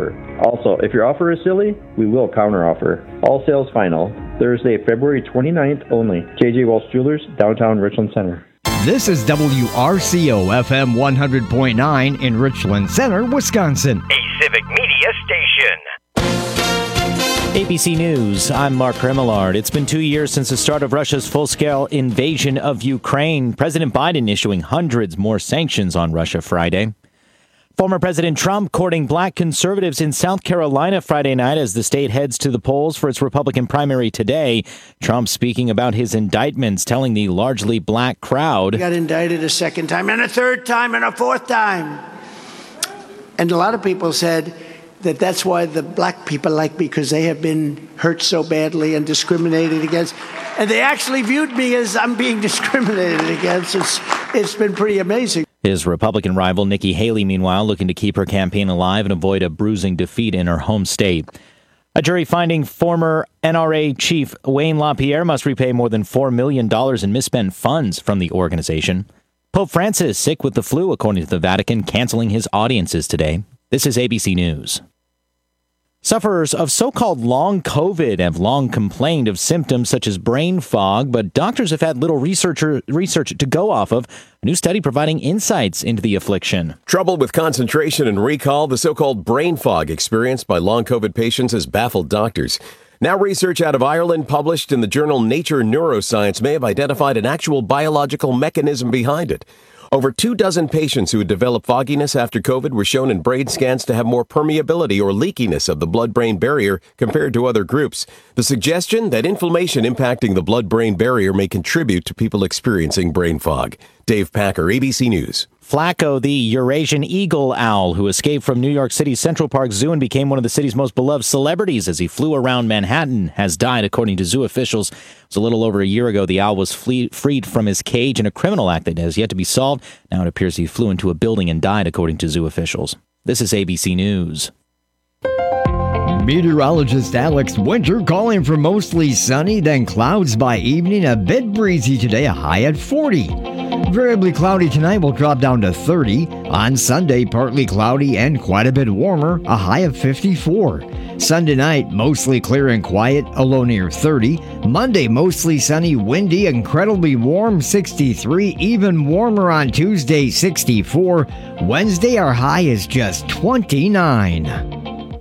offer. Also, if your offer is silly, we will counteroffer. All sales final. Thursday, February 29th only. J.J. Walsh Jewelers, downtown Richland Center. This is WRCO FM 100.9 in Richland Center, Wisconsin. A Civic Media station. ABC News, I'm Mark Remillard. It's been 2 years since the start of Russia's full-scale invasion of Ukraine. President Biden issuing hundreds more sanctions on Russia Friday. Former President Trump courting black conservatives in South Carolina Friday night as the state heads to the polls for its Republican primary today. Trump speaking about his indictments, telling the largely black crowd, "He got indicted a second time and a third time and a fourth time." And a lot of people said that that's why the black people like me, because they have been hurt so badly and discriminated against. And they actually viewed me as I'm being discriminated against. It's been pretty amazing. His Republican rival, Nikki Haley, meanwhile, looking to keep her campaign alive and avoid a bruising defeat in her home state. A jury finding former NRA chief Wayne LaPierre must repay more than $4 million in misspent funds from the organization. Pope Francis, sick with the flu, according to the Vatican, canceling his audiences today. This is ABC News. Sufferers of so-called long COVID have long complained of symptoms such as brain fog, but doctors have had little research to go off of. A new study providing insights into the affliction. Trouble with concentration and recall, the so-called brain fog experienced by long COVID patients has baffled doctors. Now research out of Ireland published in the journal Nature Neuroscience may have identified an actual biological mechanism behind it. Over 24 patients who had developed fogginess after COVID were shown in brain scans to have more permeability or leakiness of the blood-brain barrier compared to other groups. The suggestion that inflammation impacting the blood-brain barrier may contribute to people experiencing brain fog. Dave Packer, ABC News. Flacco, the Eurasian eagle owl who escaped from New York City's Central Park Zoo and became one of the city's most beloved celebrities as he flew around Manhattan, has died, according to zoo officials. It was a little over a year ago the owl was freed from his cage in a criminal act that has yet to be solved. Now it appears he flew into a building and died, according to zoo officials. This is ABC News. Meteorologist Alex Winter calling for mostly sunny, then clouds by evening, a bit breezy today, a high at 40. Variably cloudy tonight will drop down to 30. On Sunday, partly cloudy and quite a bit warmer, a high of 54. Sunday night, mostly clear and quiet, a low near 30. Monday, mostly sunny, windy, incredibly warm, 63. Even warmer on Tuesday, 64. Wednesday, our high is just 29.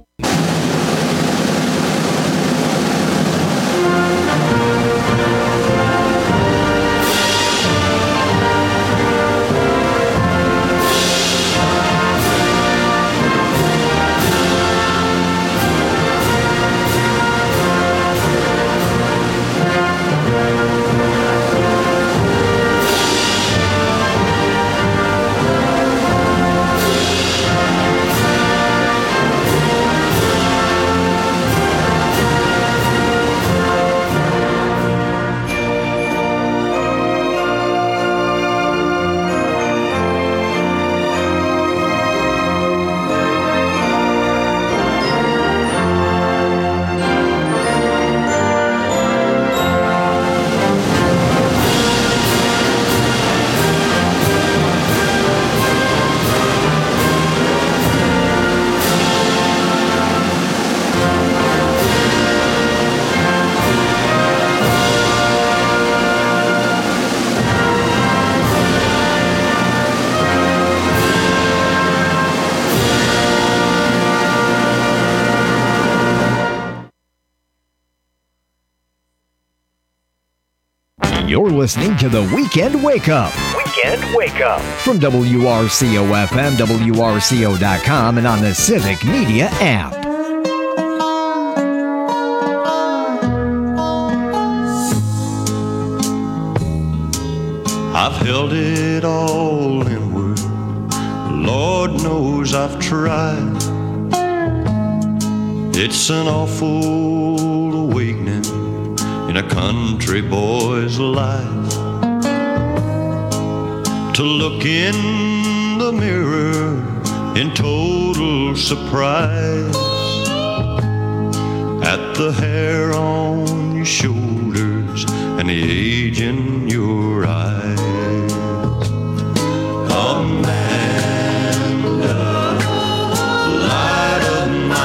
You're listening to the Weekend Wake Up. Weekend Wake Up. From WRCO FM, WRCO.com, and on the Civic Media app. I've held it all inward. Lord knows I've tried. It's an awful awakening in a country boy's life, to look in the mirror in total surprise at the hair on your shoulders and the age in your eyes. Amanda, light of my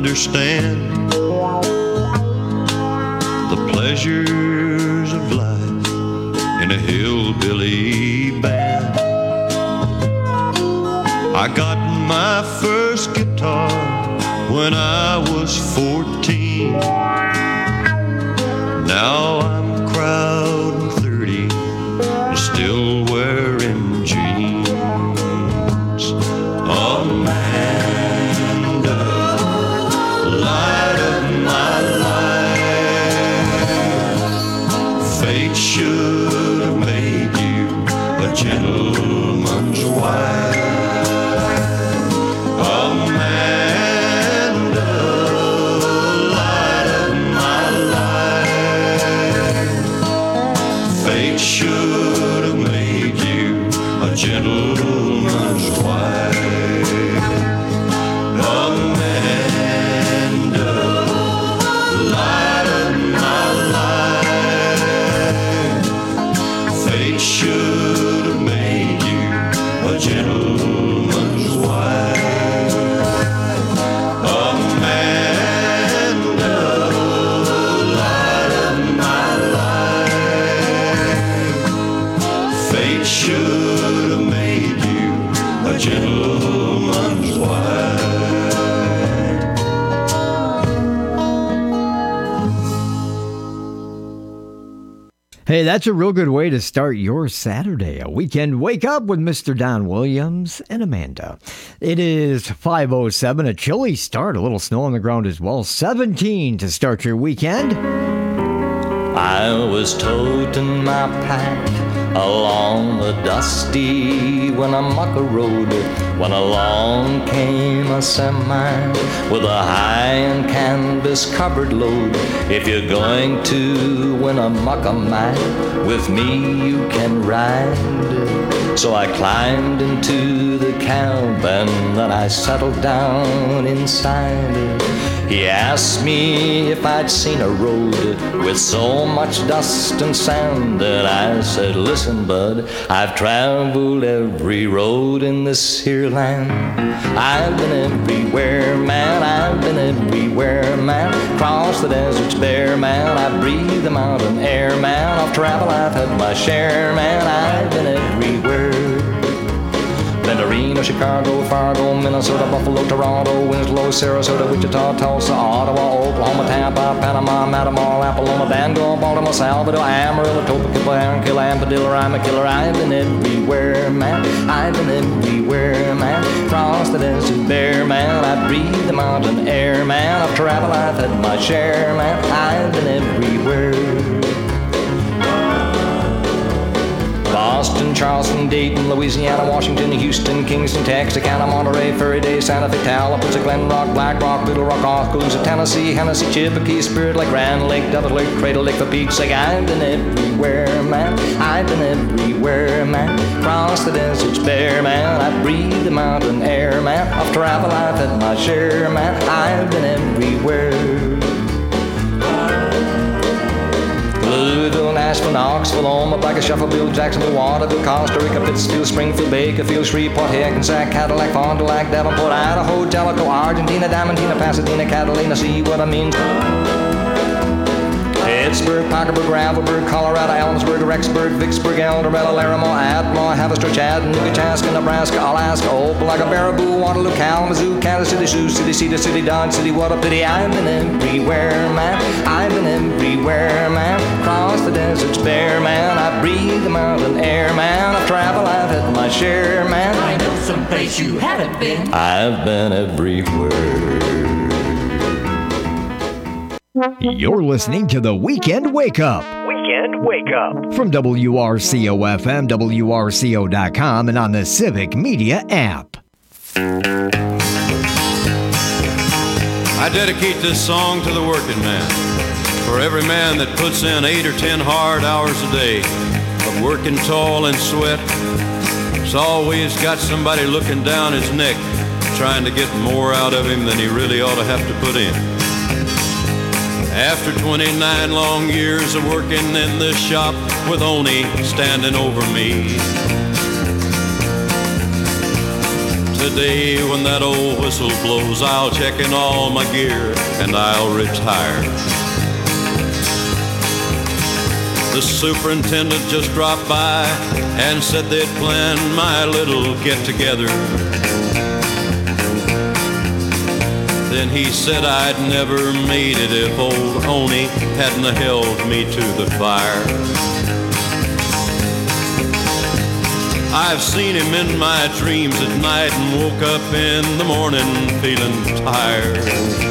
understand the pleasures of life in a hillbilly band. I got my first guitar when I was 14. Now I'm crowding 30 and still wearing jeans. Amanda, light of my life, fate should have made you a gentleman's wife. Amanda, light of my life, fate should have made you a gentleman's wife. Amanda, light of my life, fate should have made you a gentleman's wife. Amanda, light of my life, fate should have made you a gentleman's wife. Hey, that's a real good way to start your Saturday. A weekend wake up with Mr. Don Williams and Amanda. It is 5:07, a chilly start, a little snow on the ground as well. 17 to start your weekend. I was toting my pack along the dusty Winnemucca Road when along came a semi with a high and canvas covered load. If you're going to Winnemucca, man, with me you can ride. So I climbed into the cab and then I settled down inside. He asked me if I'd seen a road with so much dust and sand, and I said, listen, bud, I've traveled every road in this here land. I've been everywhere, man, I've been everywhere, man. Crossed the deserts bare, man, I breathe the mountain air, man. Of travel I've had my share, man, I've been everywhere. Been to Reno, Chicago, Fargo, Minnesota, Buffalo, Toronto, Winslow, Sarasota, Wichita, Tulsa, Ottawa, Oklahoma, Tampa, Panama, Matamor, Apollonia, Bangor, Baltimore, Salvador, Amarillo, Topeka, Barranquilla, Amadillo, I'm a killer. I've been everywhere, man. I've been everywhere, man. Crossed the desert bare, man. I breathe the mountain air, man. Of travel I've had my share, man. I've been everywhere. Boston, Charleston, Dayton, Louisiana, Washington, Houston, Kingston, Texarkana, Monterey, Furry Day, Santa Fe, Tallapoosa, Glen Rock, Black Rock, Little Rock, Oskaloosa, Tennessee, Hennessy, Chippewa, Spirit Lake, Grand Lake, Devil Lake, Cradle Lake, for Pete's sake. I've been everywhere, man. I've been everywhere, man. Cross the deserts bare, man. I breathe the mountain air, man. Of travel I've had my share, man. I've been everywhere. Louisville, Nashville, Knoxville, Omaha, Shuffleville, Jacksonville, Waterville, Costa Rica, Pittsfield, Springfield, Bakerfield, Shreveport, Hackensack, Cadillac, Fond du Lac, Davenport, Idaho, Jellicoe, Argentina, Diamantina, Pasadena, Catalina, see what I mean? Pittsburgh, Parkersburg, Gravelburg, Colorado, Ellensburg, Rexburg, Vicksburg, Eldorado, Laramie, Atmore, Haverstraw, Chattanooga, Chaska, Nebraska, Alaska, Opelika, Baraboo, Waterloo, Kalamazoo, Kansas City, Sioux City, Cedar City, Dodge City, what a pity. I've been everywhere, man. I've been everywhere, man. Cross the deserts bare, man. I breathe the mountain air, man. Of travel I've had my share, man. I know someplace you haven't been. I've been everywhere. You're listening to the Weekend Wake Up. Weekend Wake Up. From WRCO-FM, WRCO.com, and on the Civic Media app. I dedicate this song to the working man. For every man that puts in 8 or 10 hard hours a day of working toil and sweat, has always got somebody looking down his neck trying to get more out of him than he really ought to have to put in. After 29 long years of working in this shop with Oni standing over me, Today when that old whistle blows, I'll check in all my gear and I'll retire. The superintendent just dropped by and said they'd planned my little get-together. Then he said I'd never made it if old Oni hadn't held me to the fire. I've seen him in my dreams at night and woke up in the morning feeling tired.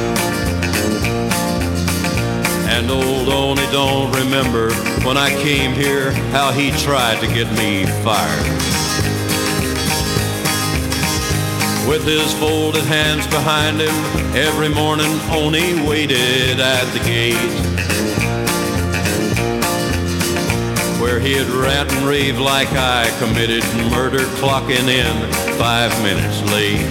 And old Oni don't remember when I came here how he tried to get me fired. With his folded hands behind him, every morning Oni waited at the gate, where he'd rant and rave like I committed murder, clocking in 5 minutes late.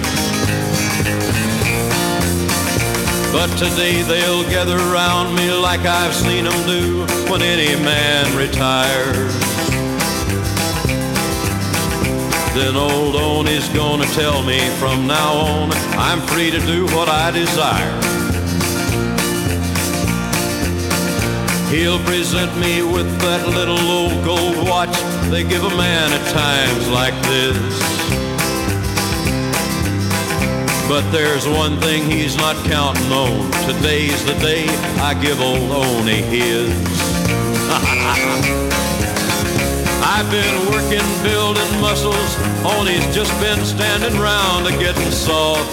But today they'll gather around me like I've seen them do when any man retires. Then old Oni's gonna tell me from now on I'm free to do what I desire. He'll present me with that little old gold watch they give a man at times like this. But there's one thing he's not counting on. Today's the day I give old Oni his. I've been working, building muscles. Oni's just been standing round a getting soft.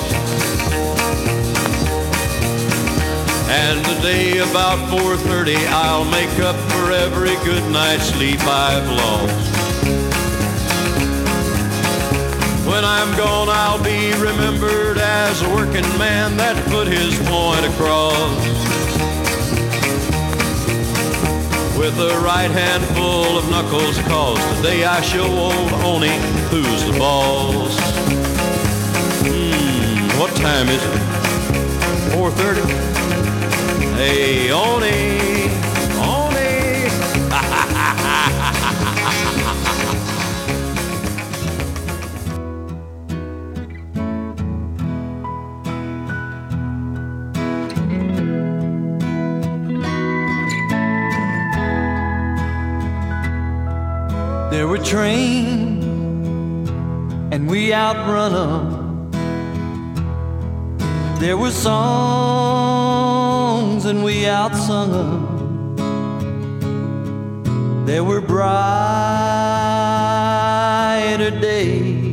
And today about 4:30 I'll make up for every good night's sleep I've lost. When I'm gone I'll be remembered as a working man that put his point across, with a right hand full of knuckles, cause today I show old Oni who's the boss. What time is it? 4:30? Hey, Oni, Oni. There were trains, and we outrun 'em. There were songs, and we outsung 'em. There were brighter days,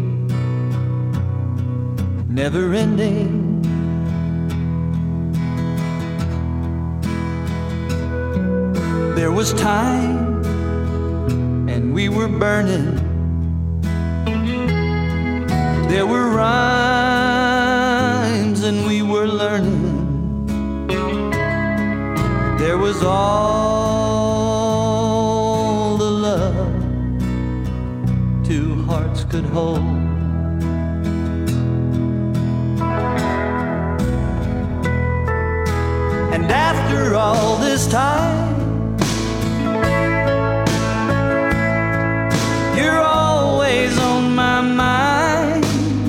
never ending. There was time, we were burning. There were rhymes and we were learning. There was all the love two hearts could hold. And after all this time, you're always on my mind.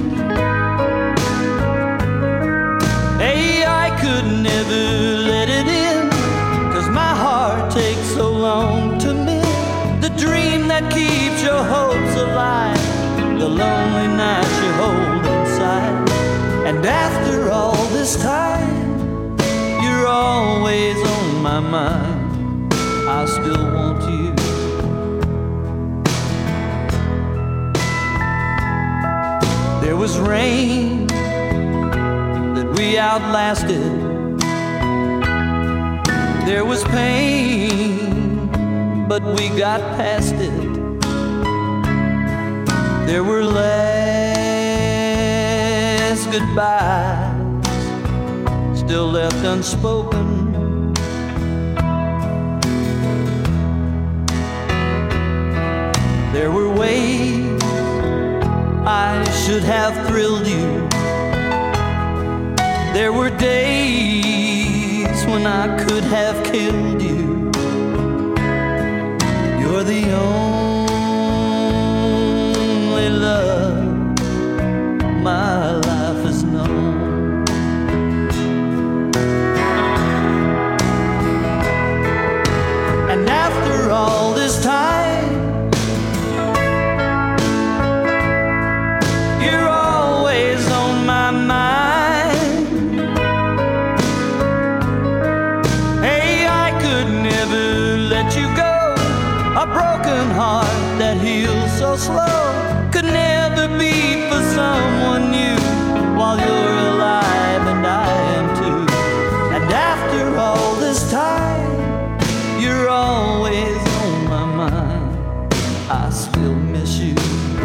Hey, I could never let it in, 'cause my heart takes so long to mend the dream that keeps your hopes alive, the lonely nights you hold inside. And after all this time, you're always on my mind. I still want you. There was rain that we outlasted. There was pain, but we got past it. There were last goodbyes still left unspoken. There were ways I should have thrilled you. There were days when I could have killed you. You're the only love my heart that heals so slow could never be for someone new while you're alive and I am too. And after all this time, you're always on my mind. I still miss you.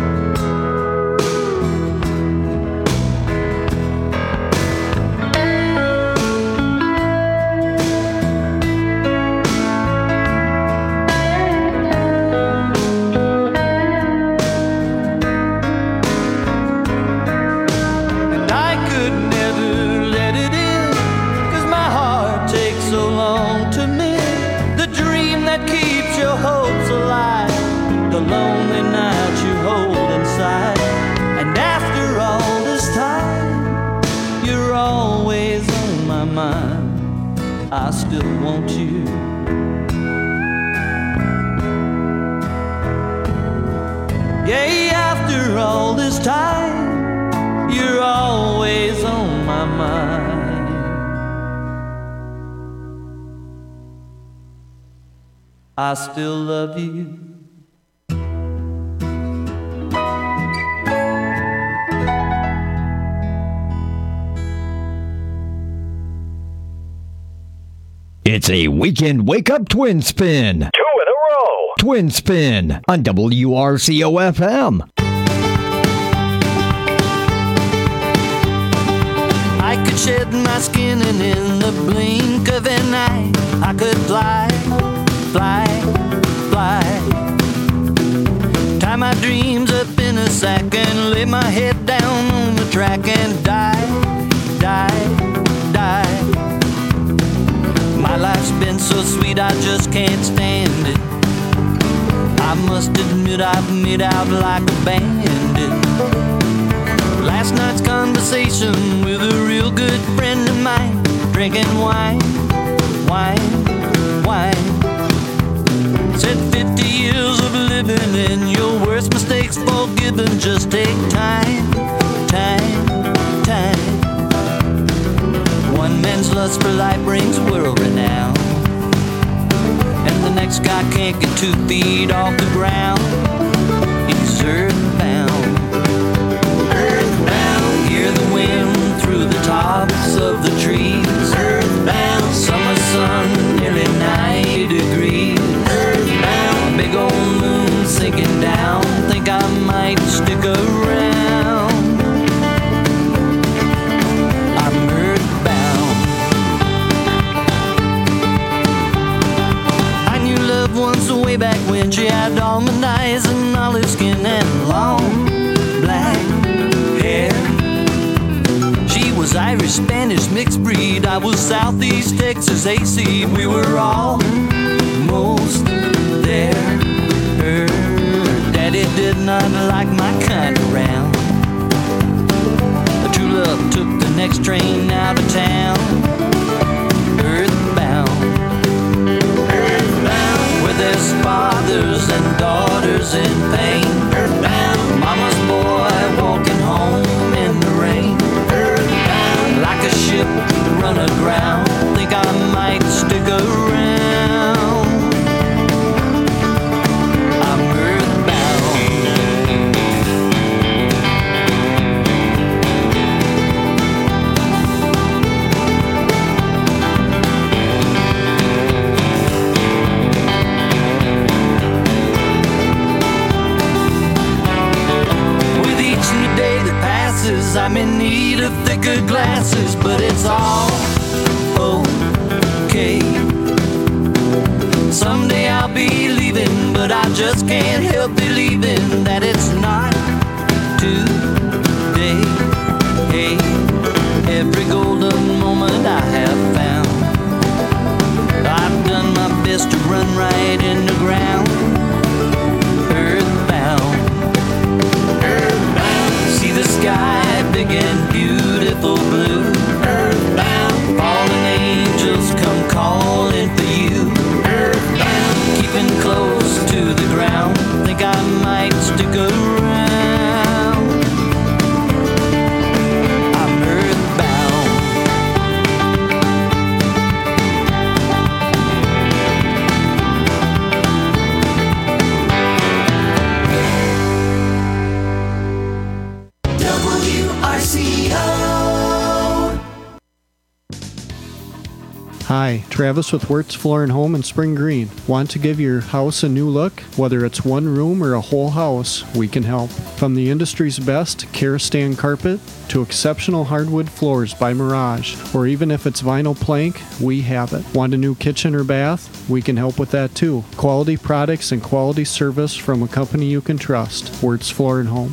Lonely nights you hold inside. And after all this time, you're always on my mind. I still want you. Yeah, after all this time, you're always on my mind. I still love you. It's a weekend wake-up twin spin. 2 in a row. Twin spin on WRCO-FM. I could shed my skin and in the blink of an eye I could fly, fly, fly. Tie my dreams up in a sack and lay my head down on the track and die, die, die. My life's been so sweet I just can't stand it. I must admit I've made out like a bandit. Last night's conversation with a real good friend of mine, drinking wine, wine, wine. Said 50 years of living and your worst mistakes forgiven. Just take time, time, time. One man's lust for life brings world renown, and the next guy can't get 2 feet off the ground. He's earthbound, earthbound. Hear the wind through the tops of the trees. Earthbound, summer sun, nearly 90 degrees. Earthbound, big old moon sinking down. Think I might stick around. I'm once way back when she had almond eyes and olive skin and long black hair. She was Irish, Spanish, mixed breed. I was Southeast Texas, AC. We were almost there. Her daddy did not like my kind around. The true love took the next train out of town. Earthbound, there's fathers and daughters in pain. Earthbound, mama's boy walking home in the rain. Earthbound, like a ship run aground. Think I might stick around. I'm earthbound. I'm in need of thicker glasses, but it's all okay. Someday I'll be leaving, but I just can't help believing that it's not today. Hey, every golden moment I have found, I've done my best to run right in the ground. Earthbound, earthbound. See the sky big and beautiful blue. Earthbound, fallen angels come calling for you. Earthbound, keeping close to the ground. Think I might stick around. I'm earthbound. Hi, Travis with Wirtz Floor and Home in Spring Green. Want to give your house a new look? Whether it's one room or a whole house, we can help. From the industry's best Karastan carpet to exceptional hardwood floors by Mirage, or even if it's vinyl plank, we have it. Want a new kitchen or bath? We can help with that too. Quality products and quality service from a company you can trust. Wirtz Floor and Home.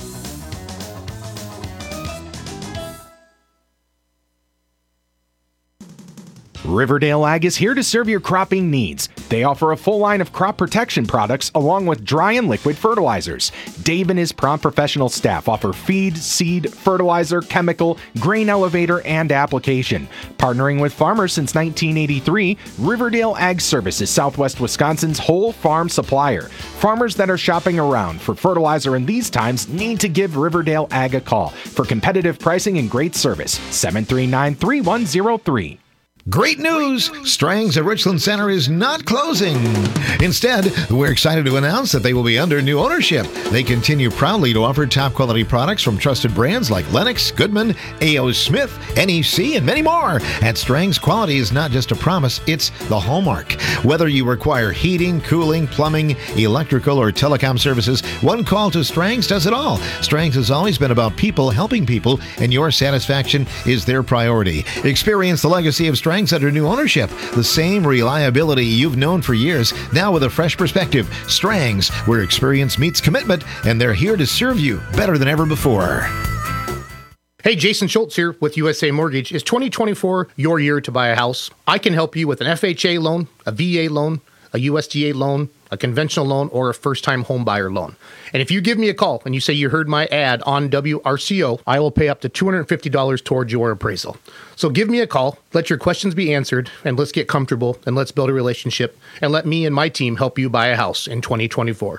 Riverdale Ag is here to serve your cropping needs. They offer a full line of crop protection products along with dry and liquid fertilizers. Dave and his prompt professional staff offer feed, seed, fertilizer, chemical, grain elevator, and application. Partnering with farmers since 1983, Riverdale Ag Service is Southwest Wisconsin's whole farm supplier. Farmers that are shopping around for fertilizer in these times need to give Riverdale Ag a call for competitive pricing and great service. 739-3103. Great news! Strang's at Richland Center is not closing. Instead, we're excited to announce that they will be under new ownership. They continue proudly to offer top-quality products from trusted brands like Lennox, Goodman, A.O. Smith, NEC, and many more. At Strang's, quality is not just a promise, it's the hallmark. Whether you require heating, cooling, plumbing, electrical, or telecom services, one call to Strang's does it all. Strang's has always been about people helping people, and your satisfaction is their priority. Experience the legacy of Strang's under new ownership. The same reliability you've known for years, now with a fresh perspective. Strang's, where experience meets commitment, and they're here to serve you better than ever before. Hey, Jason Schultz here with USA Mortgage. Is 2024 your year to buy a house? I can help you with an FHA loan, a VA loan, a USDA loan, a conventional loan, or a first-time home buyer loan. And if you give me a call and you say you heard my ad on WRCO, I will pay up to $250 towards your appraisal. So give me a call, let your questions be answered, and let's get comfortable, and let's build a relationship, and let me and my team help you buy a house in 2024.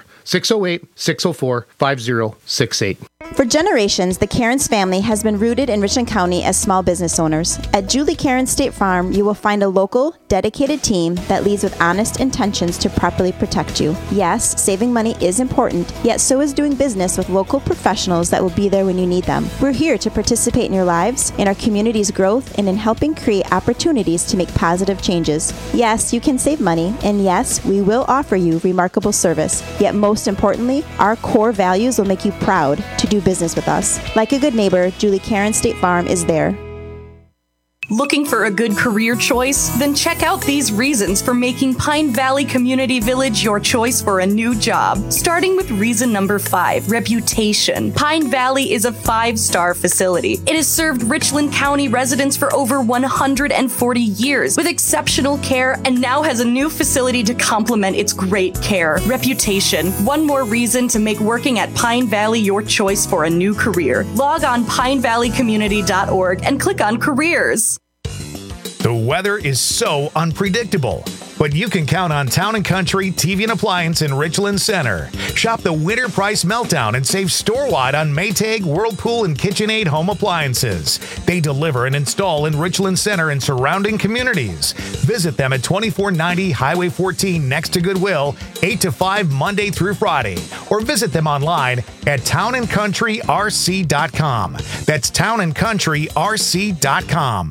608-604-5068. For generations, the Cairns family has been rooted in Richland County as small business owners. At Julie Cairns State Farm, you will find a local, dedicated team that leads with honest intentions to properly protect you. Yes, saving money is important, yet so is doing business with local professionals that will be there when you need them. We're here to participate in your lives, in our community's growth, and in helping create opportunities to make positive changes. Yes, you can save money, and yes, we will offer you remarkable service. Yet most importantly, our core values will make you proud to do business with us. Like a good neighbor, Julie Cairns State Farm is there. Looking for a good career choice? Then check out these reasons for making Pine Valley Community Village your choice for a new job. Starting with reason number 5, reputation. Pine Valley is a 5-star facility. It has served Richland County residents for over 140 years with exceptional care and now has a new facility to complement its great care. Reputation. One more reason to make working at Pine Valley your choice for a new career. Log on pinevalleycommunity.org and click on careers. The weather is so unpredictable, but you can count on Town & Country TV and Appliance in Richland Center. Shop the Winter Price Meltdown and save store-wide on Maytag, Whirlpool, and KitchenAid home appliances. They deliver and install in Richland Center and surrounding communities. Visit them at 2490 Highway 14 next to Goodwill, 8 to 5 Monday through Friday, or visit them online at townandcountryrc.com. That's townandcountryrc.com.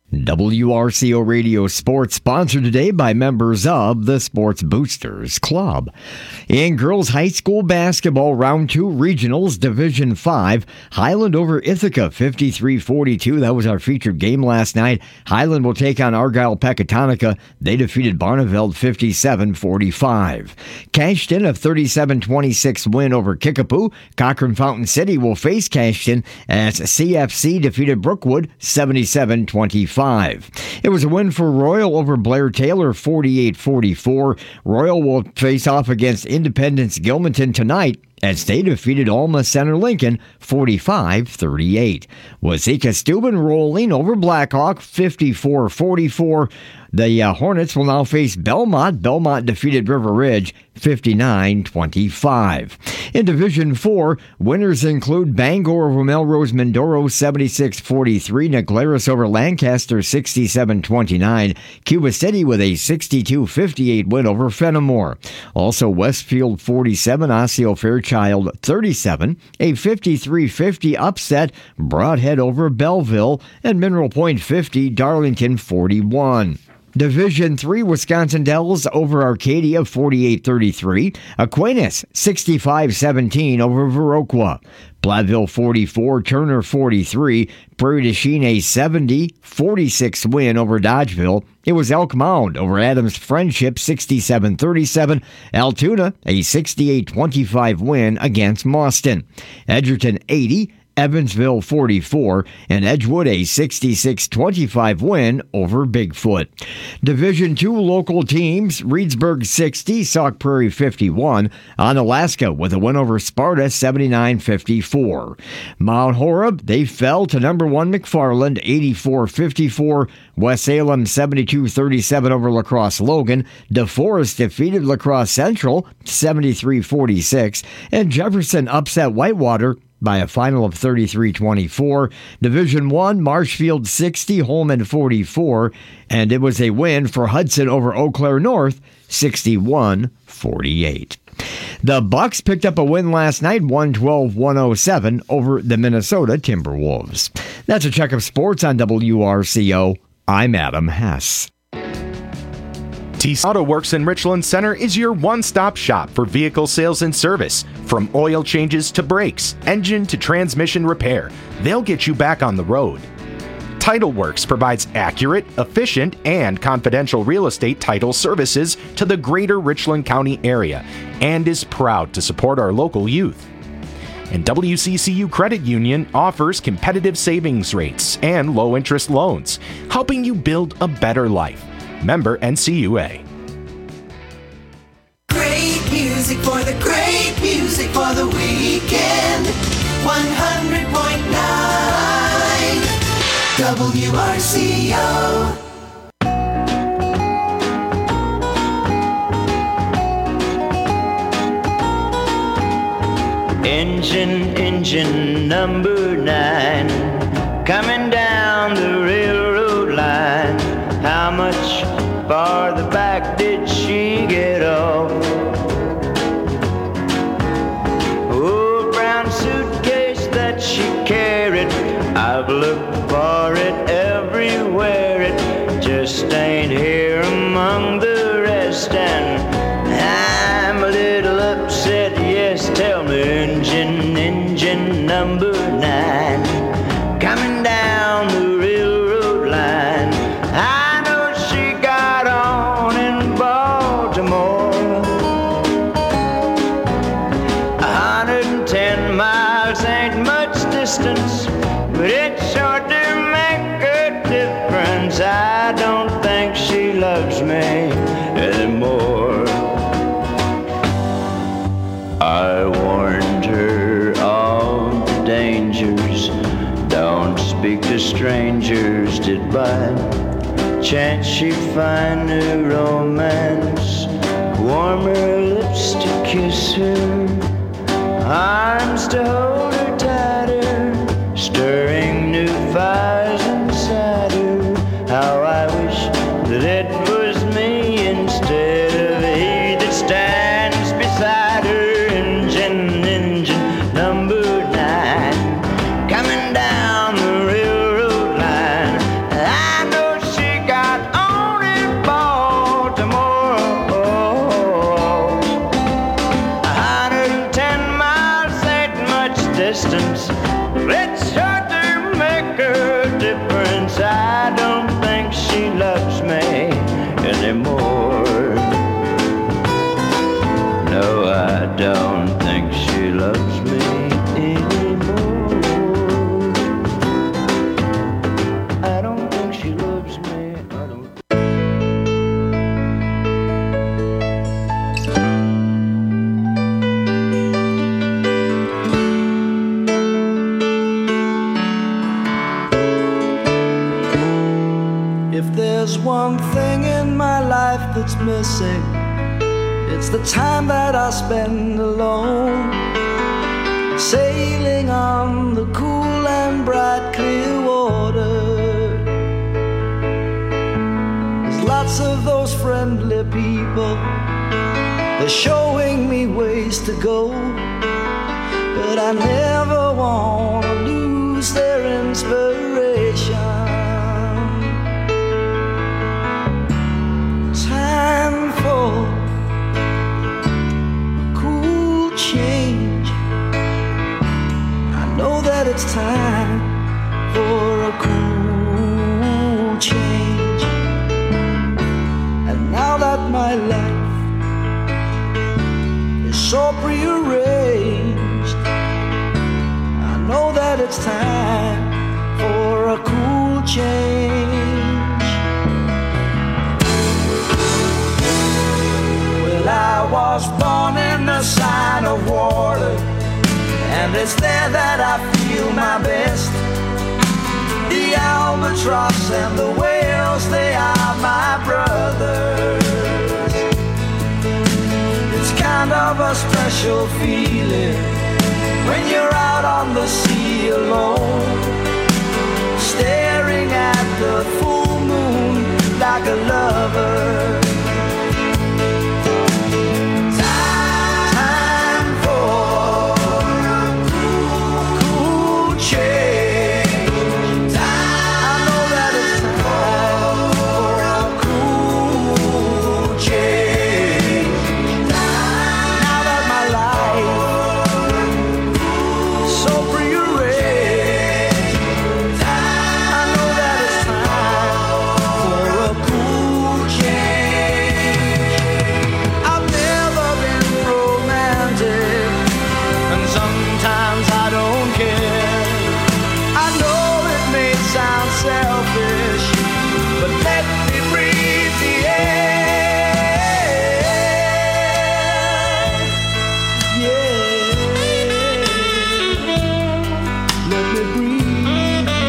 WRCO Radio Sports, sponsored today by members of the Sports Boosters Club. In girls high school basketball, round 2 regionals, Division 5, Highland over Ithaca, 53-42. That was our featured game last night. Highland will take on Argyle Pecatonica. They defeated Barneveld 57-45. Cashton, a 37-26 win over Kickapoo. Cochrane Fountain City will face Cashton as CFC defeated Brookwood 77-25. It was a win for Royal over Blair Taylor, 48-44. Royal will face off against Independence Gilmanton tonight as they defeated Alma Center Lincoln 45-38. Waseca Steuben rolling over Blackhawk 54-44. The Hornets will now face Belmont. Belmont defeated River Ridge 59-25. In Division 4, winners include Bangor over Melrose Mindoro 76-43, Naglaris over Lancaster 67-29, Cuba City with a 62-58 win over Fenimore. Also Westfield 47, Osseo Fairchild Fairchild 37, a 53-50 upset, Broadhead over Belleville, and Mineral Point 50, Darlington 41. Division 3 Wisconsin Dells over Arcadia 48-33. Aquinas 65-17 over Viroqua. Platteville 44, Turner 43. Prairie du Chien a 70-46 win over Dodgeville. It was Elk Mound over Adams Friendship 67-37. Altoona a 68-25 win against Mauston. Edgerton 80. Evansville 44, and Edgewood a 66-25 win over Bigfoot. Division 2 local teams, Reedsburg 60, Sauk Prairie 51, Onalaska with a win over Sparta 79-54. Mount Horeb, they fell to number 1 McFarland 84-54, West Salem 72-37 over La Crosse Logan, DeForest defeated La Crosse Central 73-46, and Jefferson upset Whitewater by a final of 33-24. Division 1, Marshfield 60, Holman 44, and it was a win for Hudson over Eau Claire North, 61-48. The Bucks picked up a win last night, 112-107 over the Minnesota Timberwolves. That's a check of sports on WRCO. I'm Adam Hess. Tees Auto Works in Richland Center is your one-stop shop for vehicle sales and service. From oil changes to brakes, engine to transmission repair, they'll get you back on the road. Title Works provides accurate, efficient, and confidential real estate title services to the greater Richland County area and is proud to support our local youth. And WCCU Credit Union offers competitive savings rates and low-interest loans, helping you build a better life. Member NCUA. Great music for the great music for the weekend. 100.9 WRCO. Engine number 9, coming down the railroad line. How much farther back did she get off? Old brown suitcase that she carried, I've looked for it everywhere. It just ain't here among the rest, and I'm a little upset. Yes, tell me, engine number 9, coming down the railroad line. I know she got on in Baltimore. 110 miles ain't much distance, but it's sure to make a difference. I don't think she loves me anymore. I warned her of the dangers. Don't speak to strangers. Did by chance she find new romance? Warm her lips to kiss her, arms to hold her tighter, stirring new fires inside her. How I wish that it was me instead of he that stands beside her. Engine number 9, coming down the railroad line. I know she got on in Baltimore. 110 miles ain't much distance. It's sure to make a difference. I don't think she loves me anymore. No, I don't think she loves me anymore. I don't think she loves me. I don't. If there's one thing in my life that's missing, it's the time that I spend alone, sailing on the cool and bright clear water. There's lots of those friendly people, they're showing me ways to go. but I never want to lose their inspiration. Time for a cool change. I know that it's time for a cool change. And now that my life is so prearranged, I know that it's time for a cool change. Well, I was born in the sign of water, and it's there that I feel my best. The albatross and the whales, they are my brothers. It's kind of a special feeling when you're out on the sea alone, staring at the full moon like a lover. Time for a cool change. I know that it's time for a cool change. Now that my life is so prearranged, I know that it's time for a cool change. I've never been romantic, and sometimes I don't care. I know it may sound selfish, but let me breathe the air. Yeah, let me breathe the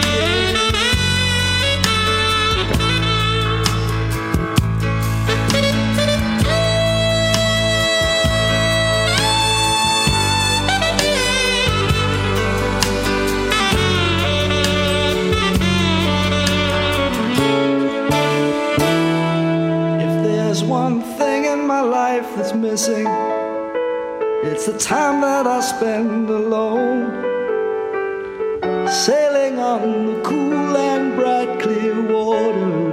If there's one thing in my life that's missing, it's the time that I spend alone, sailing on the cool and bright clear water.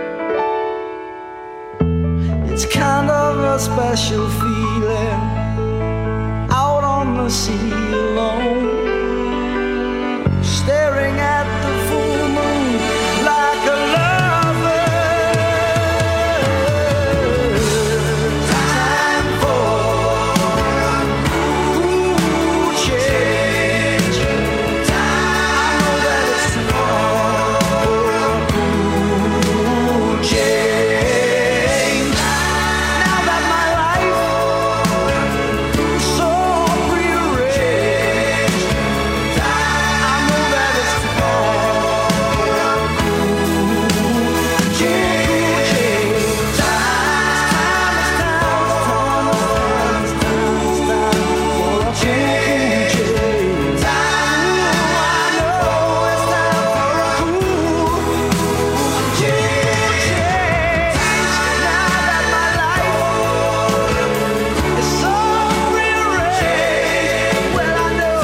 It's kind of a special feeling out on the sea alone, staring at the full moon like a lover. Time for a cool change. I know that it's time for a cool change. Now that my life is so prearranged, I know that it's time for a cool change. Time is time for a cool change. I know it's time for a cool change. Now that my life is so prearranged, well, I know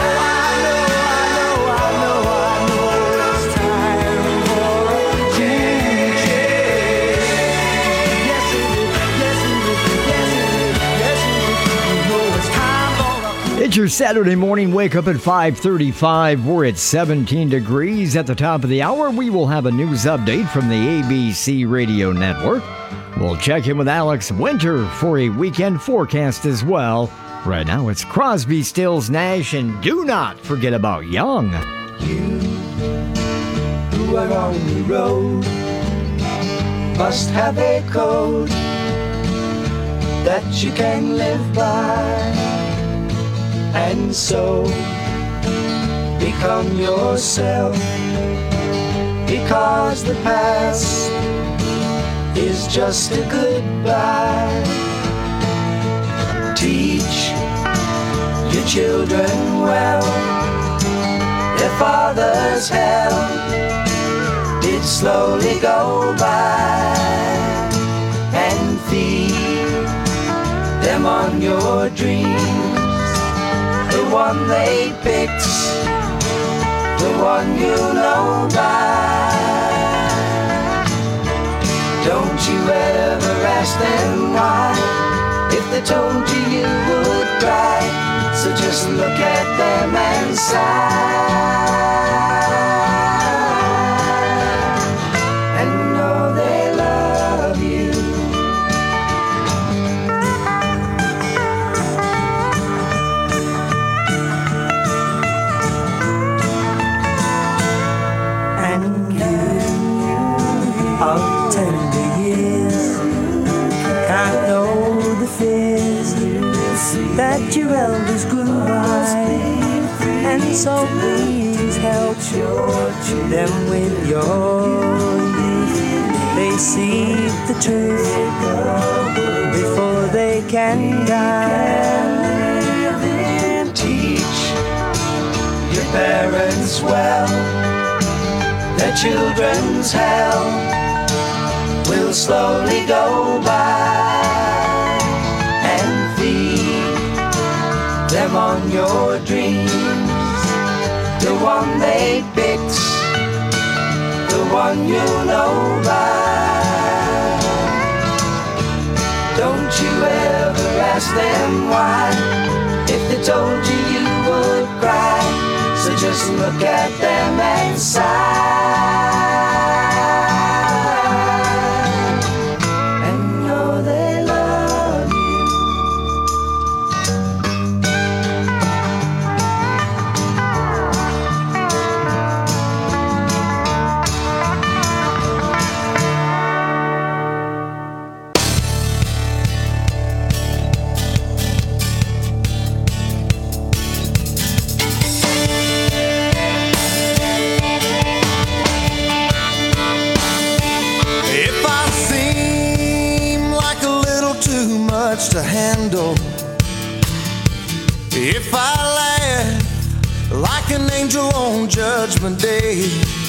it's time for a change. Yes, it is. Yes, it is. Yes, it is. Yes, it is. You know it's time for a It's your Saturday morning wake up at 5:35. We're at 17 degrees. At the top of the hour, we will have a news update from the ABC Radio Network. We'll check in with Alex Winter for a weekend forecast as well. Right now, it's Crosby, Stills, Nash, and do not forget about Young. who are on the road must have a code that you can live by, and so become yourself, because the past is just a goodbye. Teach your children well, their father's hell did slowly go by, and feed them on your dreams the one they picked, the one you know by. Don't you ever ask them why, if they told you you would cry. So just look at them and sigh, and know they love you. And you of tender years can't know the fears that your elders grew by, and so please help them with your youth. They see the truth before they can die. Teach your parents well, their children's hell will slowly go by, and feed them on your dreams, the one they picked, the one you know by. Don't you ever ask them why, if they told you you would cry. So just look at them and sigh, and know they love you. To handle, if I laugh like an angel on Judgment Day,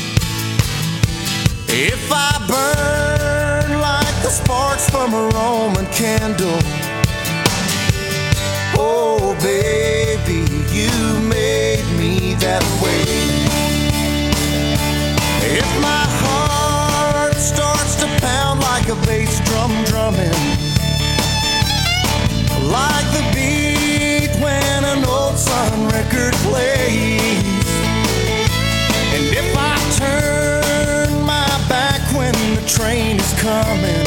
if I burn like the sparks from a Roman candle, oh baby, you made me that way. If my heart starts to pound like a bass drum drumming, like the beat when an old Sun record plays, and if I turn my back when the train is coming,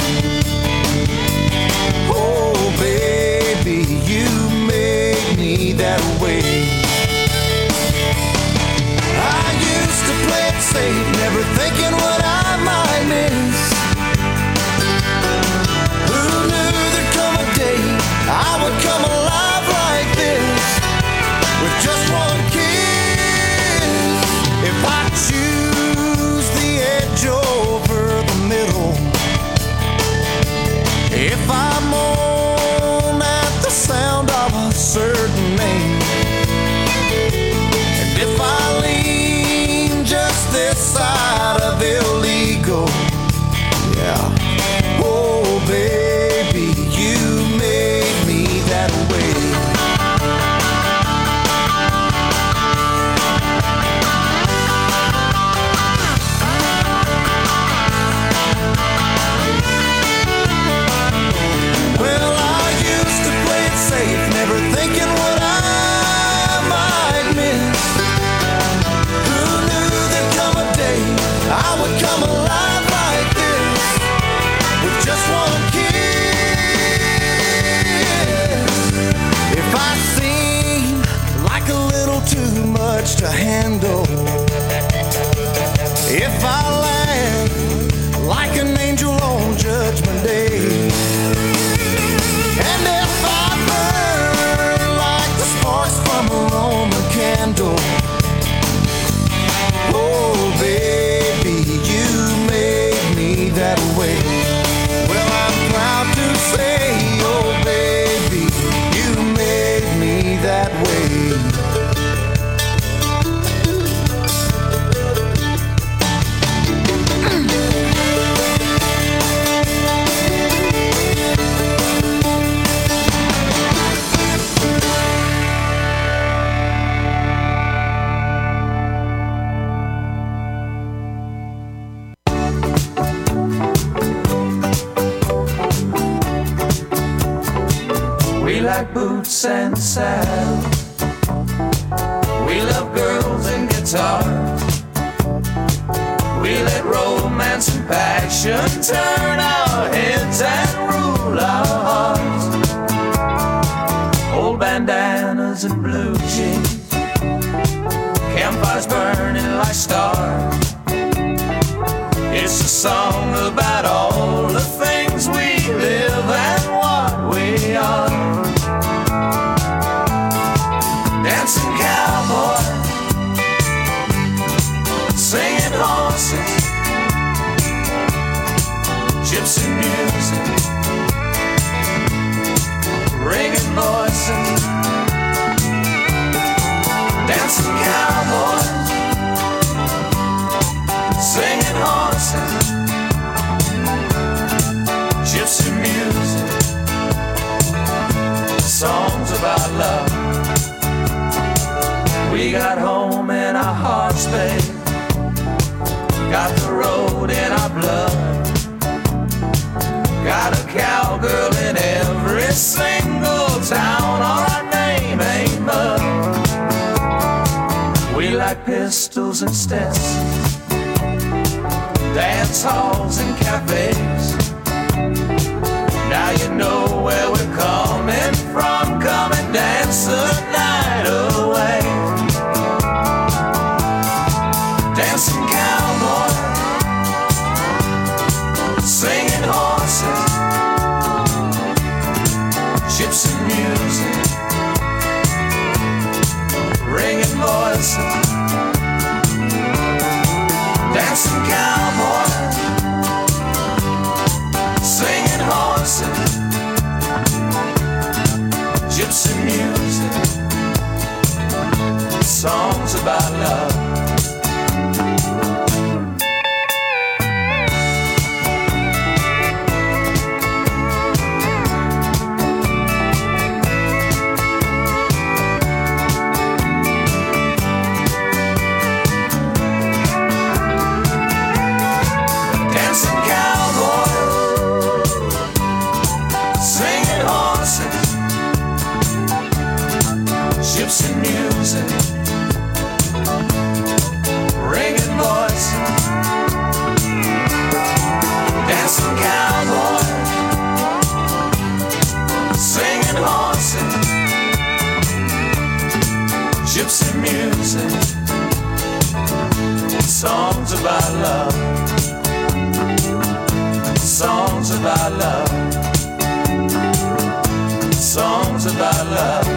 oh baby, you made me that way. I used to play it safe, never thinking what I might miss. Who knew there'd come a day I would come alive like this, with just one kiss. If I choose the edge over the middle, if I'm on at the sound of a certain name, and if I lean just this side of illegal, yeah, oh baby, you made me that way. Well, I used to play it safe, never thinking what I might miss. Who knew there'd come a day I would come alive like this, with just one If I seem like a little too much to handle, if I laugh like an angel on Judgment Day, and if I burn like the sparks from a Roman candle, oh baby, you made me that way. Well, I'm proud to say, oh baby, that way. like boots and saddle. We love girls and guitars. We let romance and passion turn our heads and rule our hearts. Old bandanas and blue jeans, campfires burning like stars. It's a song about all the things we live and what we are. Dancing cowboy, singing horses, gypsy music, ringing voices. Dancing cowboy, singing horses, gypsy music, songs about love. We got home in our hearts, babe. Got the road in our blood. Got a cowgirl in every single town, or our name ain't mud. We like pistols and Stetsons, dance halls and cafes. Now you know where we're coming from. Come and dance the night away. Dancing cowboy, singing horses, gypsy music, ringing voices. Dancing cowboy, singing horses, gypsy music, songs about love. Gypsy music, ringing voices. Dancing cowboy, singing horses. Gypsy music, songs about love. Songs about love. Songs about love.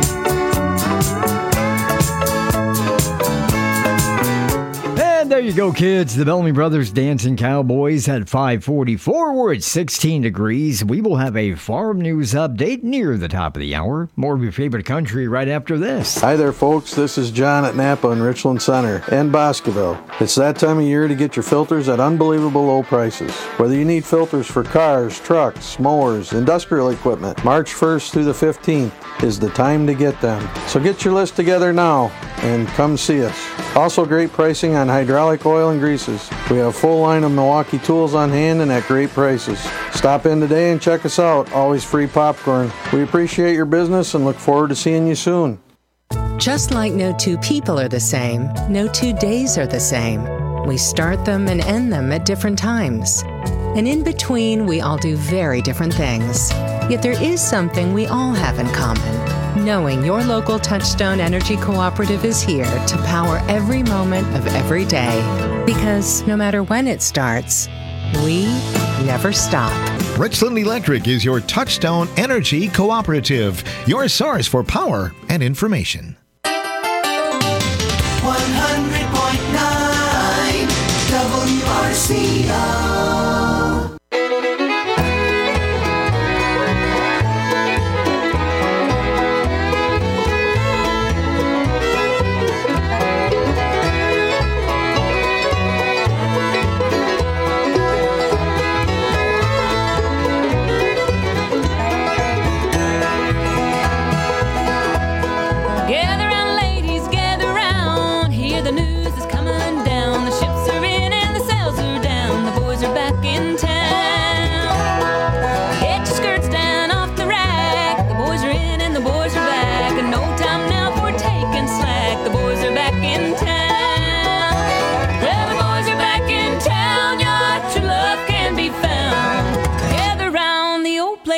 And there you go, kids. The Bellamy Brothers Dancing Cowboys at 5:44. We're at 16 degrees. We will have a farm news update near the top of the hour. More of your favorite country right after this. Hi there, folks. This is John at Napa in Richland Center and Boscoville. It's that time of year to get your filters at unbelievable low prices. Whether you need filters for cars, trucks, mowers, industrial equipment, March 1st through the 15th is the time to get them. So get your list together now and come see us. Also great pricing on hydraulic oil and greases. We have a full line of Milwaukee tools on hand and at great prices. Stop in today and check us out. Always free popcorn. We appreciate your business and look forward to seeing you soon. Just like no two people are the same, no 2 days are the same. We start them and end them at different times. And in between, we all do very different things. Yet there is something we all have in common. Knowing your local Touchstone Energy Cooperative is here to power every moment of every day. Because no matter when it starts, we never stop. Richland Electric is your Touchstone Energy Cooperative, your source for power and information. 100.9 WRCO. Gather round, hear the news is coming down. The ships are in and the sails are down. The boys are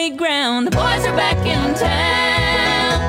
playground. The boys are back in town.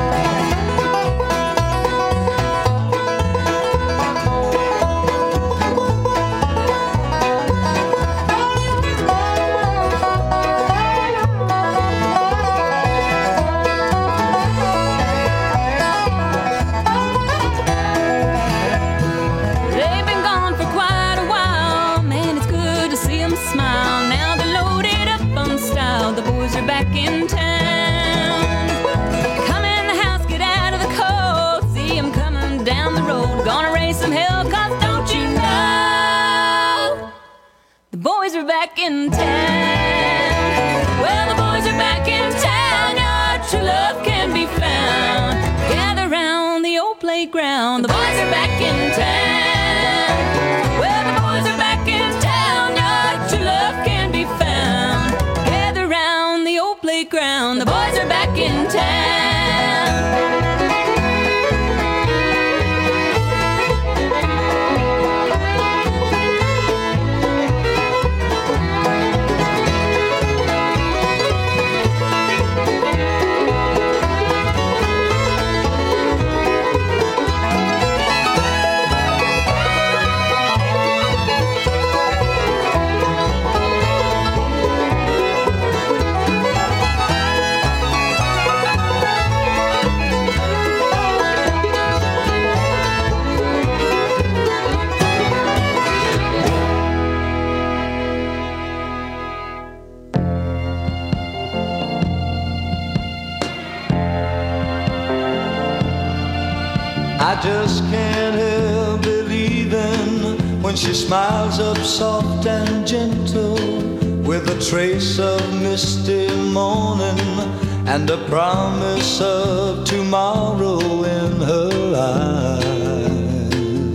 They've been gone for quite a while. Man, it's good to see them smile. Now they're loaded up on style. The boys are back in town. Come in the house, get out of the cold. See them coming down the road. Gonna raise some hell, cause don't you know the boys are back in town. Well, the boys are back in town. Your true love can be found. Gather round the old playground. The boys are back in town. Well, the boys are back in town. Your true love can be found. Gather round the old playground. The boys are back in town. I just can't help believing when she smiles up soft and gentle, with a trace of misty morning and a promise of tomorrow in her eyes.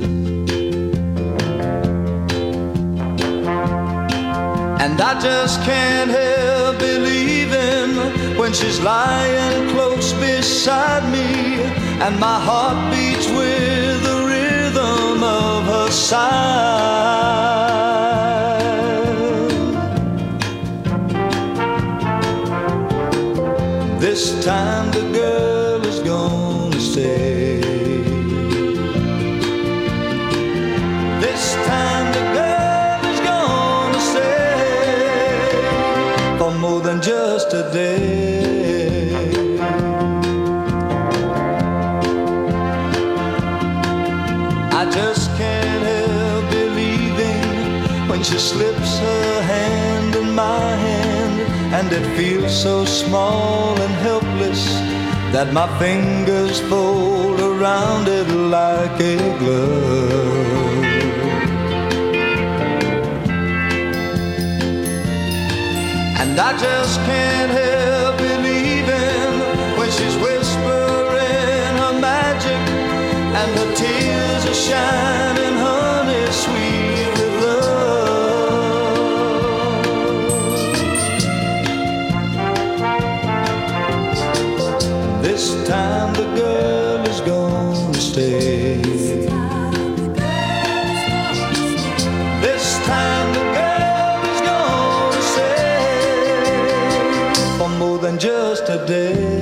And I just can't help believing when she's lying close beside me, and my heart beats with the rhythm of her sigh. This time the girl is gonna stay. This time the girl is gonna stay for more than just a day. I just can't help believing when she slips her hand in my hand, and it feels so small and helpless that my fingers fold around it like a glove. And I just can't help believing when she's whispering her magic, and her tears are shining honey sweet with love. This time the girl is gonna stay. This time the girl is gonna stay for more than just a day.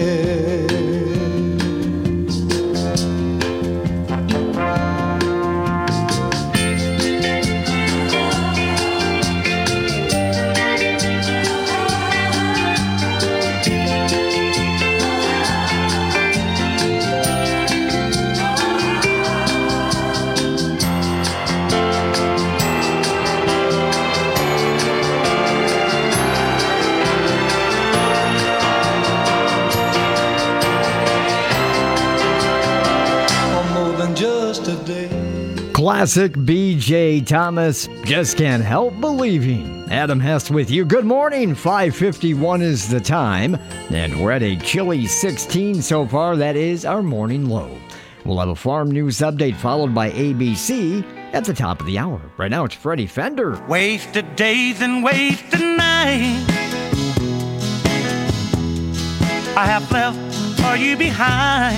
Classic B.J. Thomas, Just Can't Help Believing. Adam Hess with you. Good morning. 5:51 is the time, and we're at a chilly 16 so far. That is our morning low. We'll have a farm news update followed by ABC at the top of the hour. Right now, it's Freddie Fender. Wasted days and wasted nights I have left for you behind,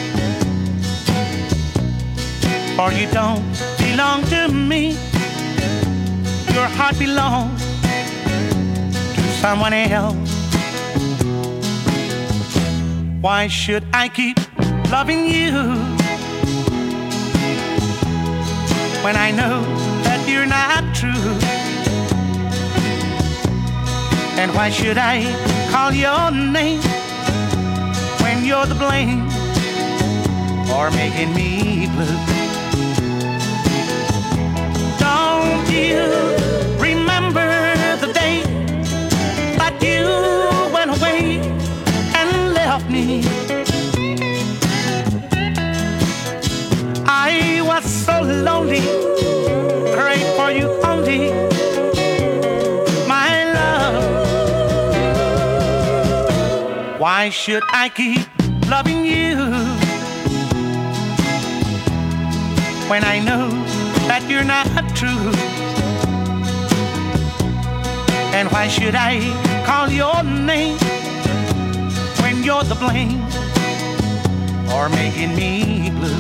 for you don't belong to me. Your heart belongs to someone else. Why should I keep loving you when I know that you're not true? And why should I call your name when you're the blame for making me blue? Don't you remember the day that you went away and left me? I was so lonely, prayed for you only, my love. Why should I keep loving you when I know that you're not true? And why should I call your name when you're the blame for making me blue?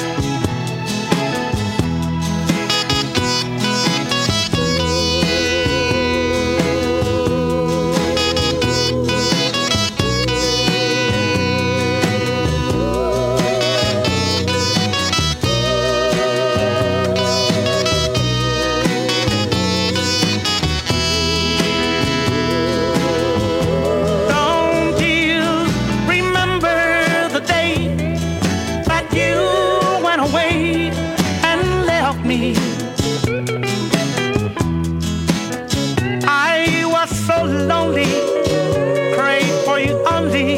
I was so lonely, prayed for you only,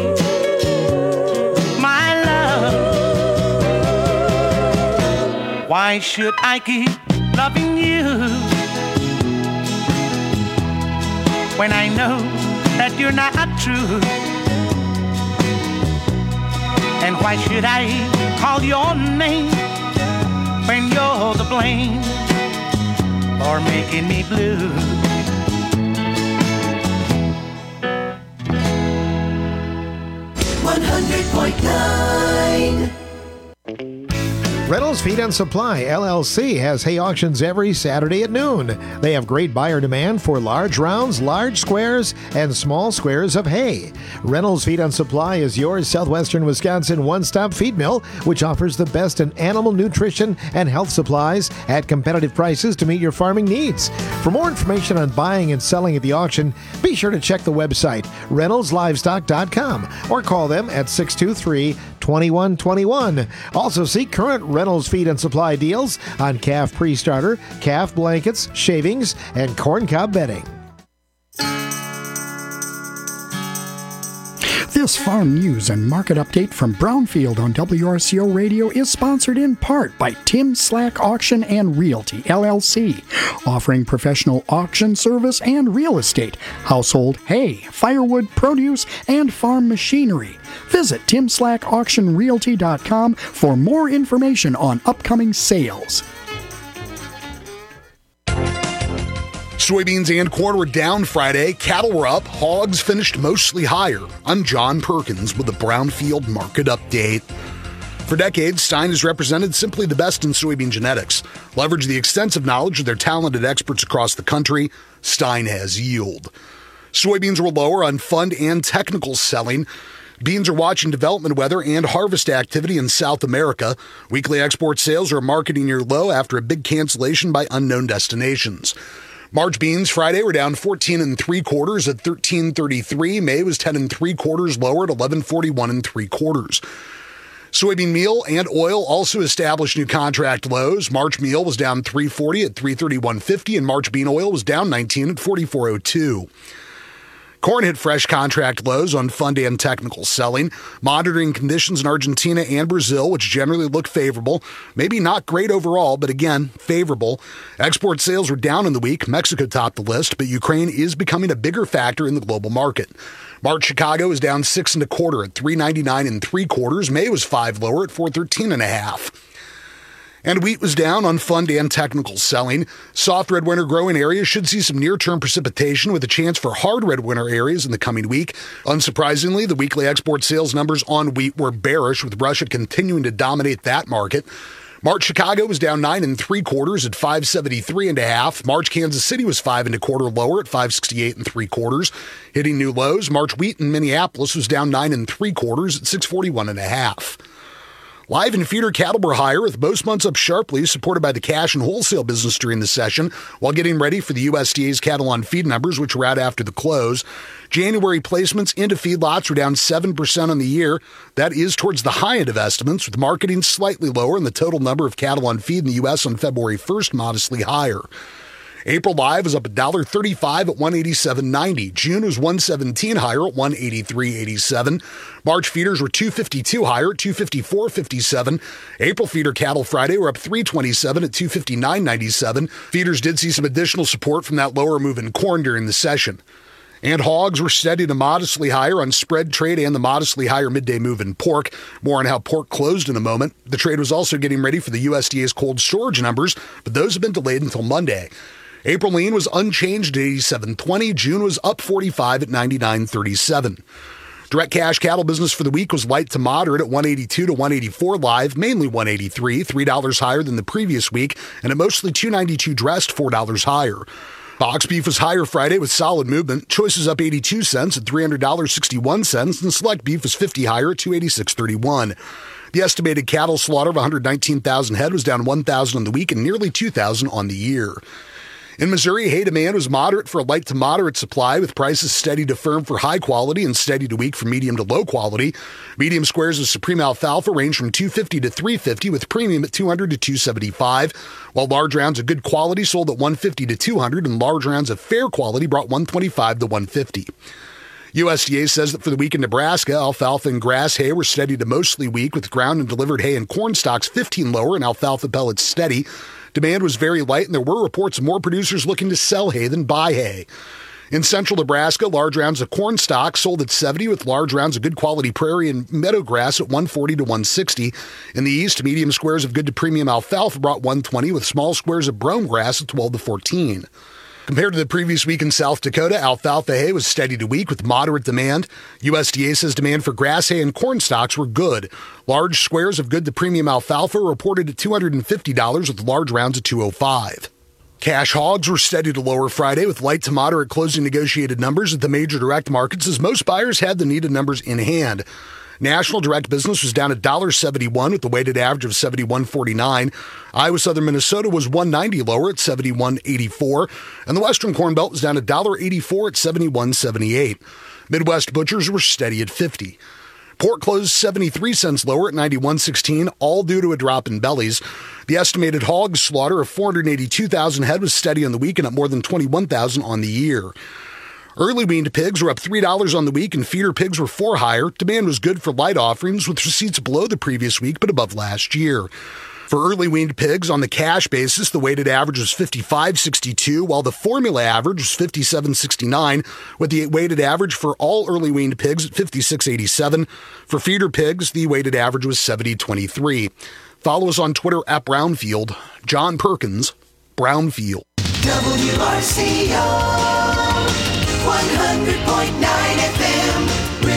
my love. Why should I keep loving you when I know that you're not true? And why should I call your name when you're the blame for making me blue? 100.9 Reynolds Feed and Supply, LLC, has hay auctions every Saturday at noon. They have great buyer demand for large rounds, large squares, and small squares of hay. Reynolds Feed and Supply is your southwestern Wisconsin one-stop feed mill, which offers the best in animal nutrition and health supplies at competitive prices to meet your farming needs. For more information on buying and selling at the auction, be sure to check the website, reynoldslivestock.com, or call them at 623-2121. Also see current Reynolds Feed and Supply deals on calf pre-starter, calf blankets, shavings, and corncob bedding. This farm news and market update from Brownfield on WRCO Radio is sponsored in part by Tim Slack Auction and Realty, LLC, offering professional auction service and real estate, household hay, firewood, produce, and farm machinery. Visit TimSlackAuctionRealty.com for more information on upcoming sales. Soybeans and corn were down Friday. Cattle were up. Hogs finished mostly higher. I'm John Perkins with the Brownfield Market Update. For decades, Stein has represented simply the best in soybean genetics. Leverage the extensive knowledge of their talented experts across the country. Stein has yield. Soybeans were lower on fund and technical selling. Beans are watching development weather and harvest activity in South America. Weekly export sales are marketing near low after a big cancellation by unknown destinations. March beans Friday were down 14 3/4 at 13.33. May was 10 3/4 lower at 11.41 3/4. Soybean meal and oil also established new contract lows. March meal was down 3.40 at 331.50, and March bean oil was down 19 at 44.02. Corn hit fresh contract lows on fund and technical selling. Monitoring conditions in Argentina and Brazil, which generally look favorable. Maybe not great overall, but again, favorable. Export sales were down in the week. Mexico topped the list, but Ukraine is becoming a bigger factor in the global market. March Chicago is down 6 1/4 at 399 3/4. May was 5 lower at 413 1/2. And wheat was down on fund and technical selling. Soft red winter growing areas should see some near-term precipitation with a chance for hard red winter areas in the coming week. Unsurprisingly, the weekly export sales numbers on wheat were bearish, with Russia continuing to dominate that market. March Chicago was down 9 3/4 at 573.5. March Kansas City was 5 1/4 lower at 568 3/4, hitting new lows. March wheat in Minneapolis was down 9 3/4 at 641.5. Live and feeder cattle were higher, with most months up sharply, supported by the cash and wholesale business during the session, while getting ready for the USDA's cattle on feed numbers, which were out after the close. January placements into feedlots were down 7% on the year. That is towards the high end of estimates, with marketing slightly lower and the total number of cattle on feed in the U.S. on February 1st modestly higher. April live was up $1.35 at $187.90. June was $1.17 higher at $183.87. March feeders were $2.52 higher at $2.54.57. April feeder cattle Friday were up $3.27 at $2.59.97. Feeders did see some additional support from that lower move in corn during the session. And hogs were steady to modestly higher on spread trade and the modestly higher midday move in pork. More on how pork closed in a moment. The trade was also getting ready for the USDA's cold storage numbers, but those have been delayed until Monday. April lean was unchanged at 87.20. June was up 45 at 99.37. Direct cash cattle business for the week was light to moderate at 182 to 184 live, mainly 183, $3 higher than the previous week, and at mostly 292 dressed, $4 higher. Box beef was higher Friday with solid movement. Choices up 82 cents at $300.61, and select beef was 50 higher at $286.31. The estimated cattle slaughter of 119,000 head was down 1,000 on the week and nearly 2,000 on the year. In Missouri, hay demand was moderate for a light to moderate supply, with prices steady to firm for high quality and steady to weak for medium to low quality. Medium squares of Supreme alfalfa range from $250 to $350, with premium at $200 to $275, while large rounds of good quality sold at $150 to $200, and large rounds of fair quality brought $125 to $150. USDA says that for the week in Nebraska, alfalfa and grass hay were steady to mostly weak, with ground and delivered hay and corn stocks 15 lower and alfalfa pellets steady. Demand was very light, and there were reports of more producers looking to sell hay than buy hay. In central Nebraska, large rounds of corn stock sold at 70, with large rounds of good quality prairie and meadow grass at 140 to 160. In the east, medium squares of good to premium alfalfa brought 120, with small squares of brome grass at 12 to 14. Compared to the previous week in South Dakota, alfalfa hay was steady to weak with moderate demand. USDA says demand for grass hay and corn stocks were good. Large squares of good to premium alfalfa reported at $250, with large rounds at $205. Cash hogs were steady to lower Friday, with light to moderate closing negotiated numbers at the major direct markets, as most buyers had the needed numbers in hand. National direct business was down $1.71 with the weighted average of 71.49. Iowa Southern Minnesota was $1.90 lower at 71.84, and the Western Corn Belt was down $1.84 at 71.78. Midwest butchers were steady at 50. Pork closed 73 cents lower at 91.16, all due to a drop in bellies. The estimated hog slaughter of 482,000 head was steady on the week and at more than 21,000 on the year. Early weaned pigs were up $3 on the week, and feeder pigs were $4 higher. Demand was good for light offerings, with receipts below the previous week but above last year. For early weaned pigs, on the cash basis, the weighted average was 55.62, while the formula average was 57.69, with the weighted average for all early weaned pigs at 56.87. For feeder pigs, the weighted average was 70.23. Follow us on Twitter at Brownfield. John Perkins, Brownfield. WRCO 100.9